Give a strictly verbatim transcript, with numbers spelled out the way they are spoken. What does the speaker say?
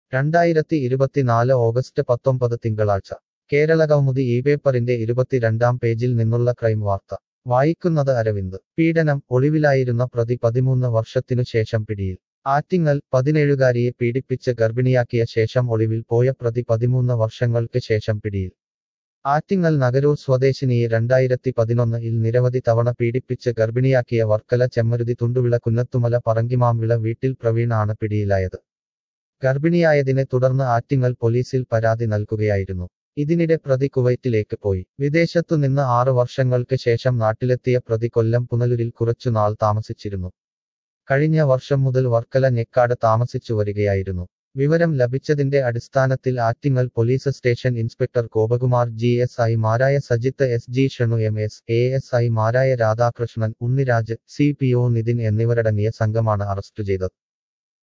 രണ്ടായിരത്തി ഇരുപത്തിനാല് ഓഗസ്റ്റ് പത്തൊമ്പത് തിങ്കളാഴ്ച കേരളകൗമുദി ഈ പേപ്പറിന്റെ ഇരുപത്തിരണ്ടാം പേജിൽ നിന്നുള്ള ക്രൈം വാർത്ത വായിക്കുന്നത് അരവിന്ദ് പീഡനം ഒളിവിലായിരുന്ന പ്രതി പതിമൂന്ന് വർഷത്തിനു ശേഷം പിടിയിൽ ആറ്റിങ്ങൽ പതിനേഴുകാരിയെ പീഡിപ്പിച്ച് ഗർഭിണിയാക്കിയ ശേഷം ഒളിവിൽ പോയ പ്രതി പതിമൂന്ന് വർഷങ്ങൾക്ക് ശേഷം പിടിയിൽ ആറ്റിങ്ങൽ നഗരൂർ സ്വദേശിനിയെ രണ്ടായിരത്തി പതിനൊന്ന് ഇൽ നിരവധി തവണ പീഡിപ്പിച്ച് ഗർഭിണിയാക്കിയ വർക്കല ചെമ്മരുതി തുണ്ടുവിള കുന്നത്തുമല പറങ്കിമാംവിള വീട്ടിൽ പ്രവീൺ ആണ് പിടിയിലായത് ഗർഭിണിയായതിനെ തുടർന്ന് ആറ്റിങ്ങൽ പോലീസിൽ പരാതി നൽകുകയായിരുന്നു ഇതിനിടെ പ്രതി കുവൈറ്റിലേക്ക് പോയി വിദേശത്തു നിന്ന് ആറ് വർഷങ്ങൾക്ക് ശേഷം നാട്ടിലെത്തിയ പ്രതി കൊല്ലം പുനലൂരിൽ കുറച്ചു നാൾ താമസിച്ചിരുന്നു കഴിഞ്ഞ വർഷം മുതൽ വർക്കല ഞെക്കാട് താമസിച്ചു വരികയായിരുന്നു വിവരം ലഭിച്ചതിന്റെ അടിസ്ഥാനത്തിൽ Attingal police station inspector Gopakumar G S I മാരായ Sajith S G Shanu M S A S I മാരായ Radhakrishnan Unniraj C P O Nithin എന്നിവരടങ്ങിയ സംഘമാണ് അറസ്റ്റ് ചെയ്തത്